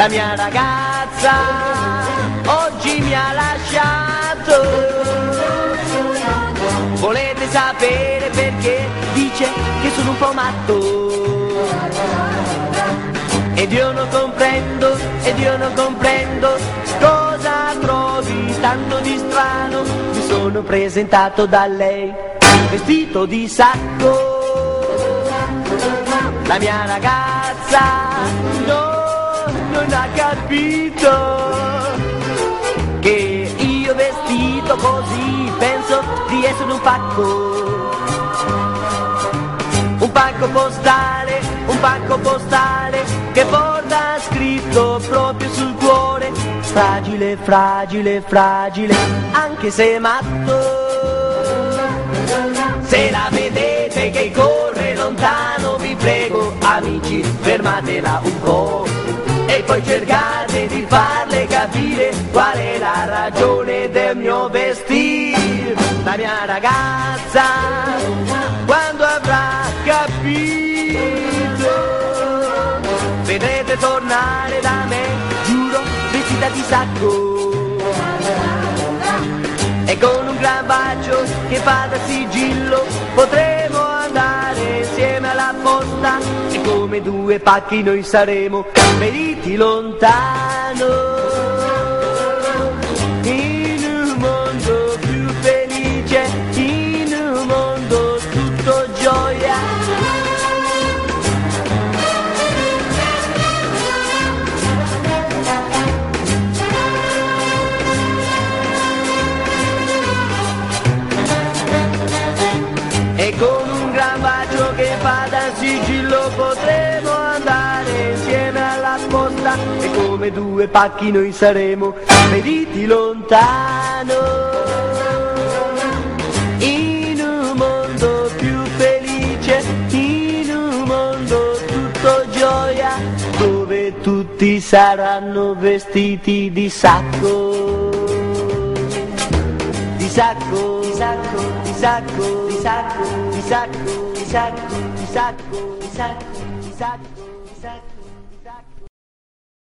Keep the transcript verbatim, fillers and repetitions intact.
La mia ragazza oggi mi ha lasciato. Volete sapere perché? Dice che sono un po' matto. Ed io non comprendo, ed io non comprendo cosa trovi tanto di strano. Mi sono presentato da lei vestito di sacco. La mia ragazza no, non ha capito che io vestito così penso di essere un pacco. Un pacco postale, un pacco postale che porta scritto proprio sul cuore: fragile, fragile, fragile, anche se matto. Se la vedete che corre lontano, vi prego amici, fermatela un po' e poi cercate di farle capire qual è la ragione del mio vestir. La mia ragazza quando avrà capito, vedrete tornare da me, giuro, vestita di sacco e con un gran bacio che fa da sigillo potremo andare insieme alla posta e come due pacchi noi saremo feriti lontano in un mondo più felice, in un mondo tutto gioia. E con un gran bacio che fa da sigillo potremo andare insieme alla posta e come due pacchi noi saremo feriti lontano in un mondo più felice, in un mondo tutto gioia, dove tutti saranno vestiti di sacco, di sacco, di sacco, di sacco, di sacco, di sacco, di sacco, di sacco, di sacco, di sacco, di sacco.